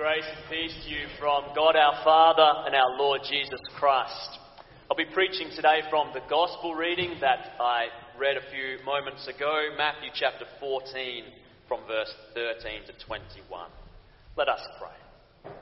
Grace and peace to you from God our Father and our Lord Jesus Christ. I'll be preaching today from the Gospel reading that I read a few moments ago, Matthew chapter 14 from verse 13 to 21. Let us pray.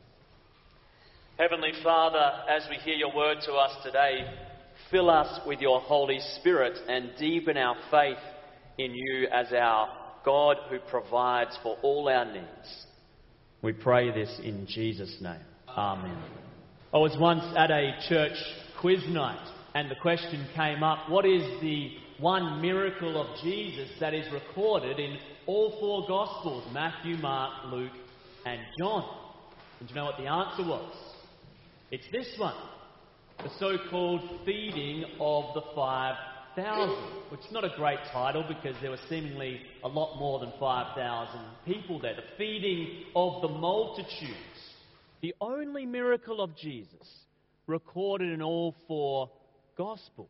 Heavenly Father, as we hear your word to us today, fill us with your Holy Spirit and deepen our faith in you as our God who provides for all our needs. We pray this in Jesus' name. Amen. I was once at a church quiz night and the question came up, what is the one miracle of Jesus that is recorded in all four Gospels, Matthew, Mark, Luke and John? And do you know what the answer was? It's this one, the so-called feeding of the 5,000, which is not a great title because there were seemingly a lot more than 5,000 people there. The feeding of the multitudes. The only miracle of Jesus recorded in all four Gospels.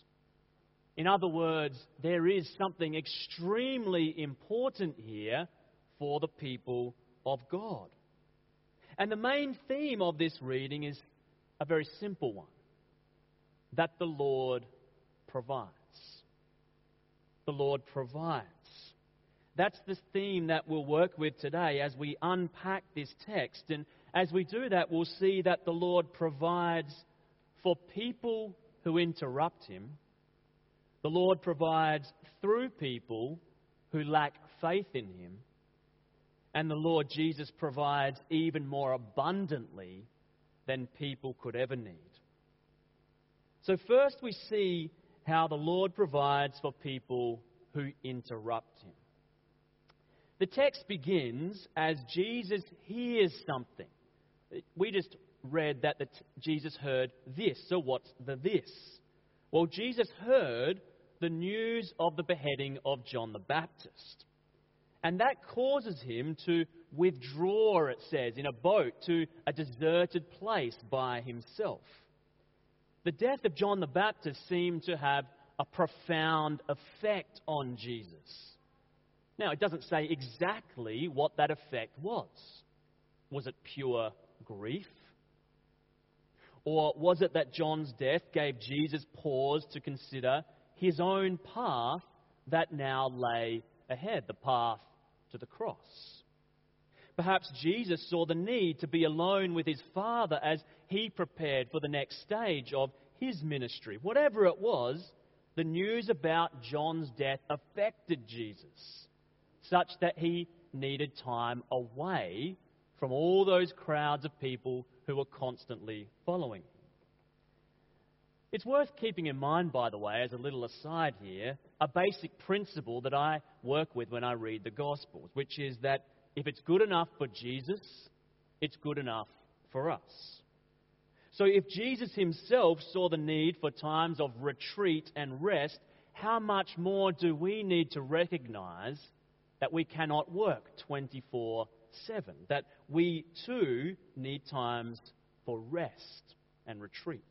In other words, there is something extremely important here for the people of God. And the main theme of this reading is a very simple one. That the Lord provides. The Lord provides. That's the theme that we'll work with today as we unpack this text. And as we do that, we'll see that the Lord provides for people who interrupt Him. The Lord provides through people who lack faith in Him. And the Lord Jesus provides even more abundantly than people could ever need. So first we see how the Lord provides for people who interrupt Him. The text begins as Jesus hears something. We just read that Jesus heard this. So what's the this? Well, Jesus heard the news of the beheading of John the Baptist. And that causes him to withdraw, it says, in a boat to a deserted place by himself. The death of John the Baptist seemed to have a profound effect on Jesus. Now, it doesn't say exactly what that effect was. Was it pure grief? Or was it that John's death gave Jesus pause to consider his own path that now lay ahead, the path to the cross? Perhaps Jesus saw the need to be alone with his Father as he prepared for the next stage of his ministry. Whatever it was, the news about John's death affected Jesus, such that he needed time away from all those crowds of people who were constantly following him. It's worth keeping in mind, by the way, as a little aside here, a basic principle that I work with when I read the Gospels, which is that if it's good enough for Jesus, it's good enough for us. So if Jesus himself saw the need for times of retreat and rest, how much more do we need to recognize that we cannot work 24/7, that we too need times for rest and retreat?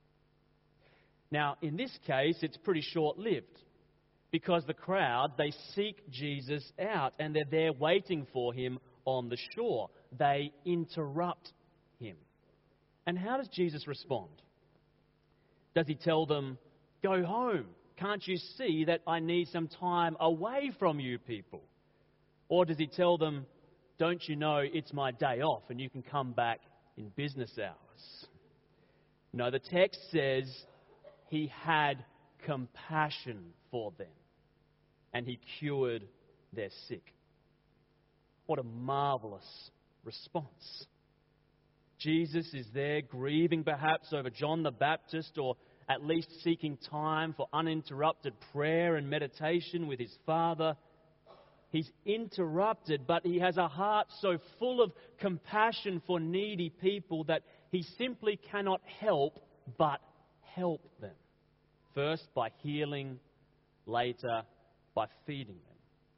Now, in this case, it's pretty short-lived because the crowd, they seek Jesus out and they're there waiting for him on the shore. They interrupt him. And how does Jesus respond? Does he tell them, go home? Can't you see that I need some time away from you people? Or does he tell them, don't you know it's my day off and you can come back in business hours? No, the text says he had compassion for them and he cured their sick. What a marvelous response. Jesus is there grieving perhaps over John the Baptist, or at least seeking time for uninterrupted prayer and meditation with his Father. He's interrupted, but he has a heart so full of compassion for needy people that he simply cannot help but help them. First by healing, later by feeding them.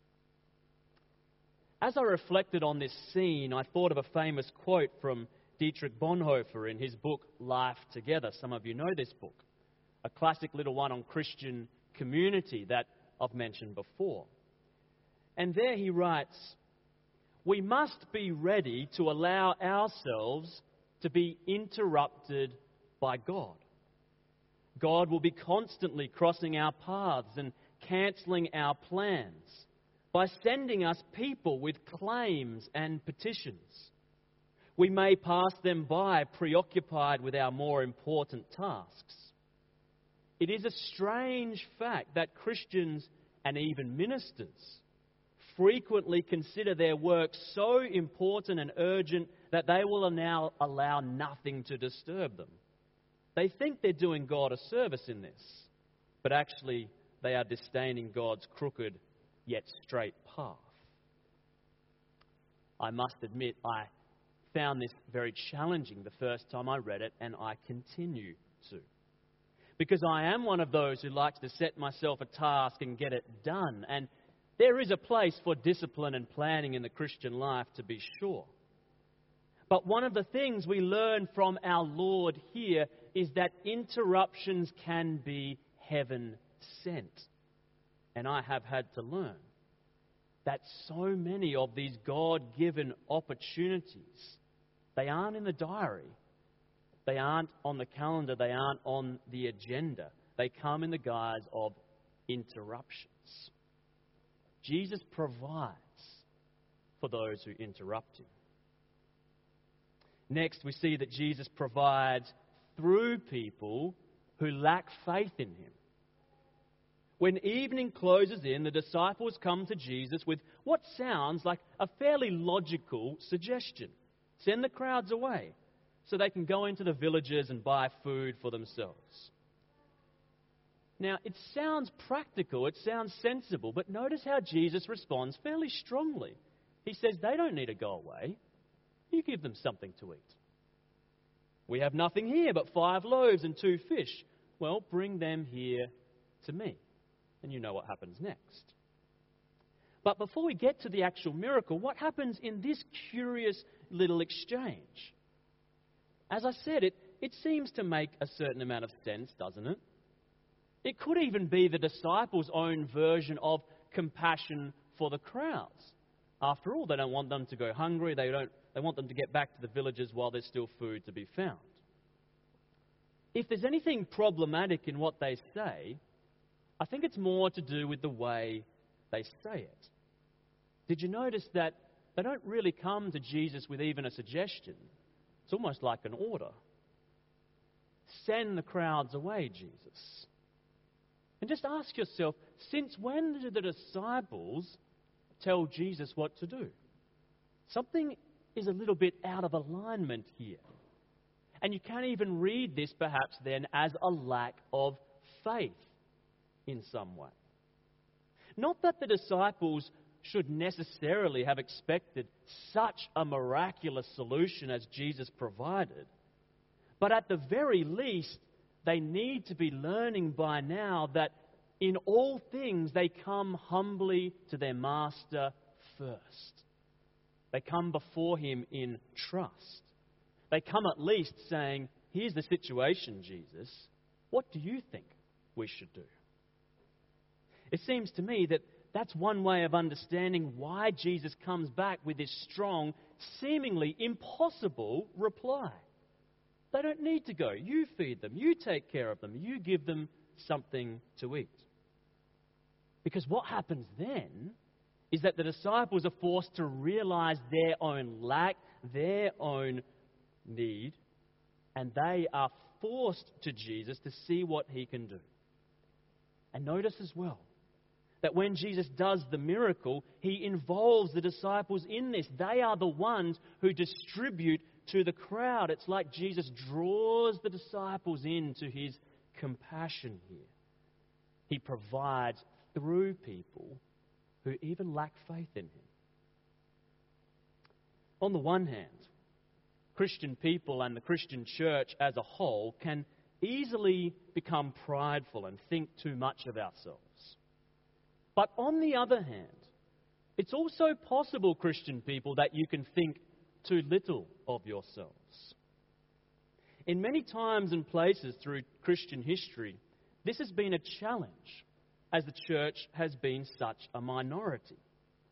As I reflected on this scene, I thought of a famous quote from Dietrich Bonhoeffer in his book, Life Together. Some of you know this book. A classic little one on Christian community that I've mentioned before. And there he writes, we must be ready to allow ourselves to be interrupted by God. God will be constantly crossing our paths and cancelling our plans by sending us people with claims and petitions. We may pass them by preoccupied with our more important tasks. It is a strange fact that Christians and even ministers frequently consider their work so important and urgent that they will now allow nothing to disturb them. They think they're doing God a service in this, but actually they are disdaining God's crooked yet straight path. I must admit, I found this very challenging the first time I read it, and I continue to. Because I am one of those who likes to set myself a task and get it done. And there is a place for discipline and planning in the Christian life, to be sure. But one of the things we learn from our Lord here is that interruptions can be heaven sent. And I have had to learn that so many of these God-given opportunities, they aren't in the diary. They aren't on the calendar. They aren't on the agenda. They come in the guise of interruptions. Jesus provides for those who interrupt him. Next, we see that Jesus provides through people who lack faith in him. When evening closes in, the disciples come to Jesus with what sounds like a fairly logical suggestion. Send the crowds away so they can go into the villages and buy food for themselves. Now, it sounds practical, it sounds sensible, but notice how Jesus responds fairly strongly. He says they don't need to go away. You give them something to eat. We have nothing here but 5 loaves and 2 fish. Well, bring them here to me. And you know what happens next. But before we get to the actual miracle, what happens in this curious little exchange? As I said, it seems to make a certain amount of sense, doesn't it? It could even be the disciples' own version of compassion for the crowds. After all, they don't want them to go hungry. They want them to get back to the villages while there's still food to be found. If there's anything problematic in what they say, I think it's more to do with the way they say it. Did you notice that they don't really come to Jesus with even a suggestion? It's almost like an order. Send the crowds away, Jesus. And just ask yourself, since when did the disciples tell Jesus what to do? Something is a little bit out of alignment here. And you can't even read this perhaps then as a lack of faith in some way. Not that the disciples should necessarily have expected such a miraculous solution as Jesus provided, but at the very least, they need to be learning by now that in all things they come humbly to their Master first. They come before him in trust. They come at least saying, here's the situation, Jesus. What do you think we should do? It seems to me that that's one way of understanding why Jesus comes back with this strong, seemingly impossible reply. They don't need to go. You feed them. You take care of them. You give them something to eat. Because what happens then is that the disciples are forced to realize their own lack, their own need, and they are forced to Jesus to see what he can do. And notice as well that when Jesus does the miracle, he involves the disciples in this. They are the ones who distribute to the crowd. It's like Jesus draws the disciples into his compassion here. He provides through people who even lack faith in him. On the one hand, Christian people and the Christian church as a whole can easily become prideful and think too much of ourselves. But on the other hand, it's also possible, Christian people, that you can think too little of yourselves. In many times and places through Christian history, this has been a challenge as the church has been such a minority.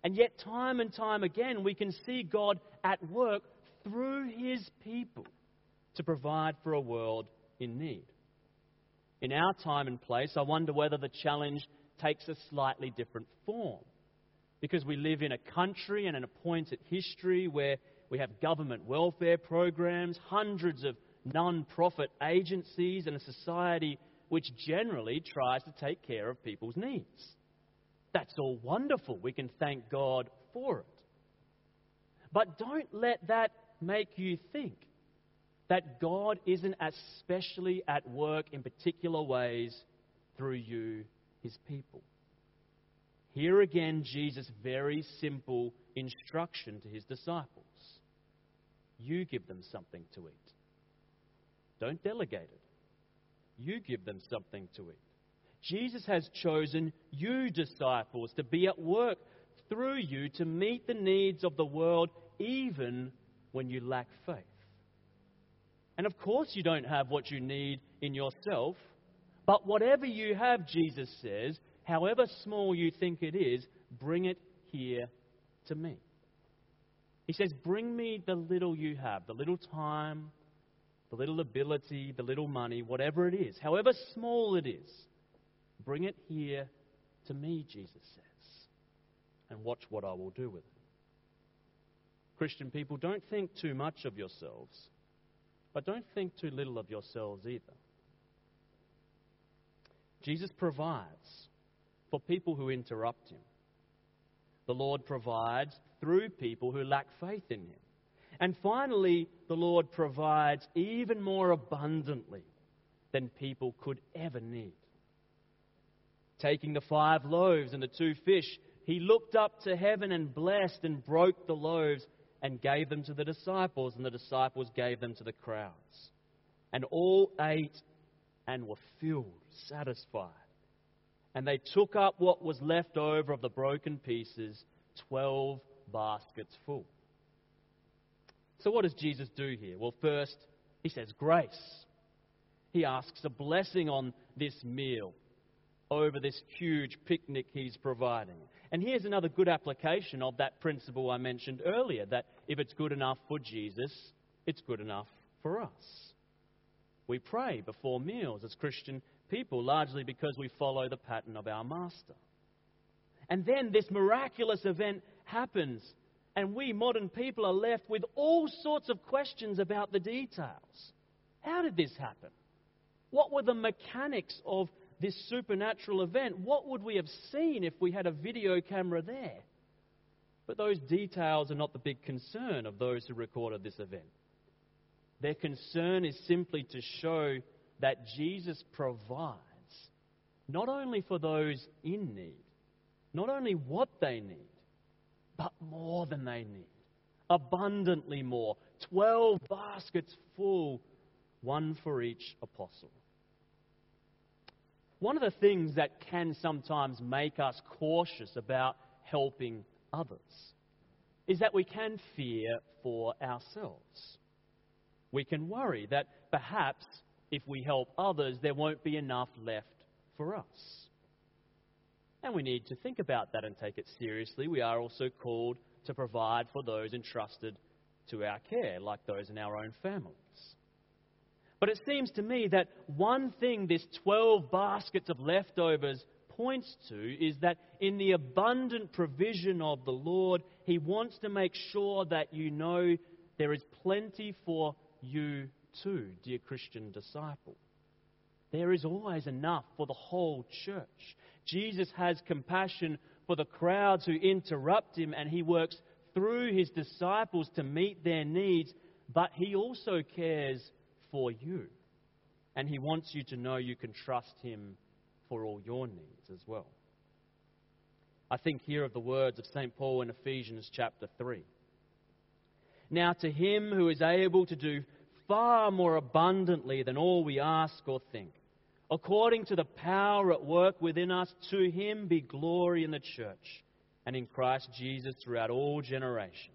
And yet, time and time again, we can see God at work through His people to provide for a world in need. In our time and place, I wonder whether the challenge takes a slightly different form. Because we live in a country and an appointed history where we have government welfare programs, hundreds of non-profit agencies, and a society which generally tries to take care of people's needs. That's all wonderful. We can thank God for it. But don't let that make you think that God isn't especially at work in particular ways through you, His people. Here again, Jesus' very simple instruction to His disciples. You give them something to eat. Don't delegate it. You give them something to eat. Jesus has chosen you, disciples, to be at work through you to meet the needs of the world, even when you lack faith. And of course you don't have what you need in yourself, but whatever you have, Jesus says, however small you think it is, bring it here to me. He says, bring me the little you have, the little time, the little ability, the little money, whatever it is, however small it is, bring it here to me, Jesus says, and watch what I will do with it. Christian people, don't think too much of yourselves, but don't think too little of yourselves either. Jesus provides for people who interrupt Him. The Lord provides through people who lack faith in Him. And finally, the Lord provides even more abundantly than people could ever need. Taking the 5 loaves and the 2 fish, He looked up to heaven and blessed and broke the loaves and gave them to the disciples, and the disciples gave them to the crowds. And all ate and were filled, satisfied. And they took up what was left over of the broken pieces, 12 baskets full. So what does Jesus do here? Well, first, He says grace. He asks a blessing on this meal over this huge picnic He's providing. And here's another good application of that principle I mentioned earlier, that if it's good enough for Jesus, it's good enough for us. We pray before meals as Christian people, largely because we follow the pattern of our Master. And then this miraculous event happens, and we modern people are left with all sorts of questions about the details. How did this happen? What were the mechanics of this supernatural event? What would we have seen if we had a video camera there? But those details are not the big concern of those who recorded this event. Their concern is simply to show that Jesus provides not only for those in need, not only what they need, but more than they need. Abundantly more. 12 baskets full, one for each apostle. One of the things that can sometimes make us cautious about helping others is that we can fear for ourselves. We can worry that perhaps if we help others, there won't be enough left for us. And we need to think about that and take it seriously. We are also called to provide for those entrusted to our care, like those in our own families. But it seems to me that one thing this 12 baskets of leftovers points to is that in the abundant provision of the Lord, He wants to make sure that you know there is plenty for you too, dear Christian disciple. There is always enough for the whole church. Jesus has compassion for the crowds who interrupt Him, and He works through His disciples to meet their needs, but He also cares for you. And He wants you to know you can trust Him for all your needs as well. I think here of the words of St. Paul in Ephesians chapter 3. Now to Him who is able to do far more abundantly than all we ask or think, according to the power at work within us, to Him be glory in the church and in Christ Jesus throughout all generations.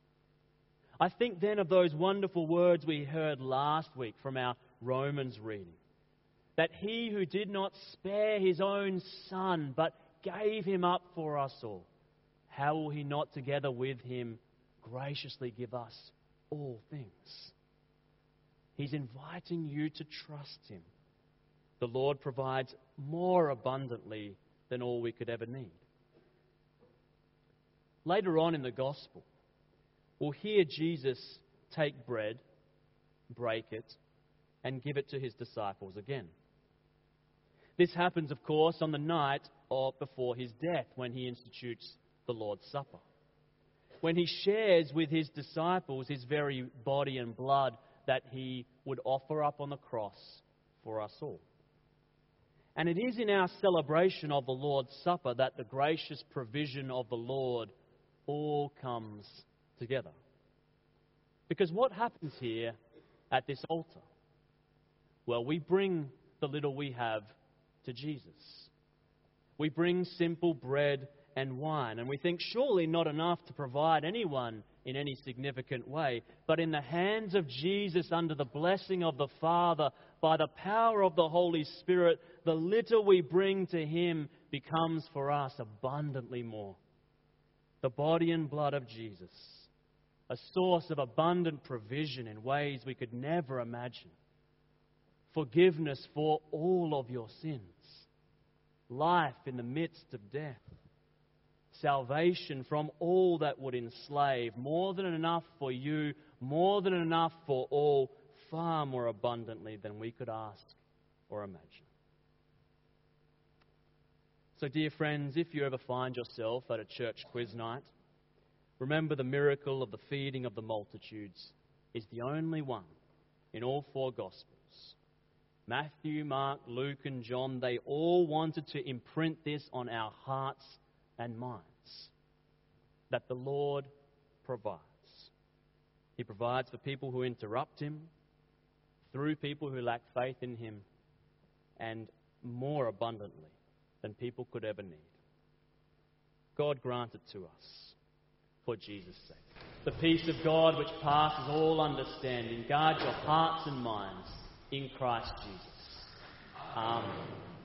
I think then of those wonderful words we heard last week from our Romans reading, that He who did not spare His own Son, but gave Him up for us all, how will He not together with Him graciously give us all things? He's inviting you to trust Him. The Lord provides more abundantly than all we could ever need. Later on in the Gospel, we'll hear Jesus take bread, break it, and give it to His disciples again. This happens, of course, on the night before His death, when He institutes the Lord's Supper. When He shares with His disciples His very body and blood that He would offer up on the cross for us all. And it is in our celebration of the Lord's Supper that the gracious provision of the Lord all comes together. Because what happens here at this altar? Well, we bring the little we have to Jesus. We bring simple bread and wine, and we think surely not enough to provide anyone in any significant way. But in the hands of Jesus, under the blessing of the Father, by the power of the Holy Spirit, the little we bring to Him becomes for us abundantly more. The body and blood of Jesus, a source of abundant provision in ways we could never imagine. Forgiveness for all of your sins. Life in the midst of death. Salvation from all that would enslave. More than enough for you, more than enough for all, far more abundantly than we could ask or imagine. So, dear friends, if you ever find yourself at a church quiz night, remember the miracle of the feeding of the multitudes is the only one in all four Gospels. Matthew, Mark, Luke, and John, they all wanted to imprint this on our hearts and minds, that the Lord provides. He provides for people who interrupt Him, through people who lack faith in Him, and more abundantly than people could ever need. God grant it to us for Jesus' sake. The peace of God, which passes all understanding, guard your hearts and minds in Christ Jesus. Amen.